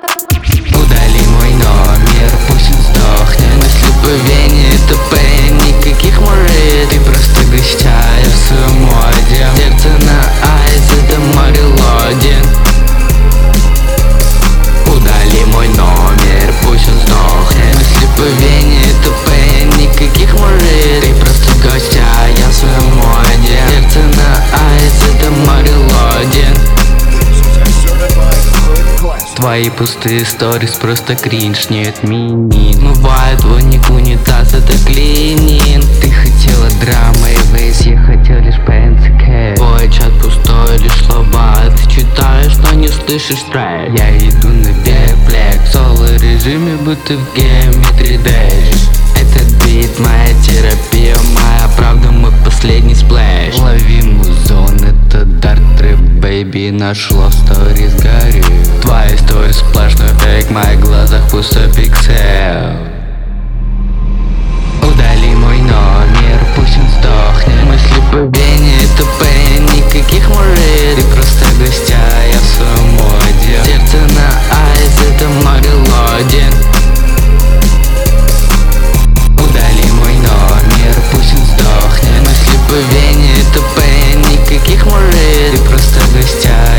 Удали мой номер, пусть он сдохнет. Мысли по вене, ТП, никаких морей. Ты просто гостяя в своем моде. Сердце на айс, это мой релодинг. Удали мой номер, пусть он сдохнет. Мысли по вене, ТП, никаких морей. Ты просто гостяя в своем моде. Сердце на айс, это мой релодинг. Твои пустые сторис просто кринж, не отменить. Смывает воник унитаз, это клининг. Ты хотела драмы и вейс, я хотел лишь пенсикет. Твой чат пустой, лишь слова ты читаешь, но не слышишь трек. Я иду на бейфлек, в соло режиме, будто в гейме 3D. Этот бит моя терапия, моя правда, мой последний сплэш. Лови музон, это дарт трэп, бэйби, наш лов сторис горит. Твоя история сплошной фейк, в моих глазах пустой пиксель. Удали мой номер, пусть он сдохнет. Мысли по вене, ТП, никаких морей. Ты просто гостяя в своем моде. Сердце на айс, это мой релодинг. Удали мой номер, пусть он сдохнет. Мысли по вене, ТП, никаких морей. Ты просто гостяя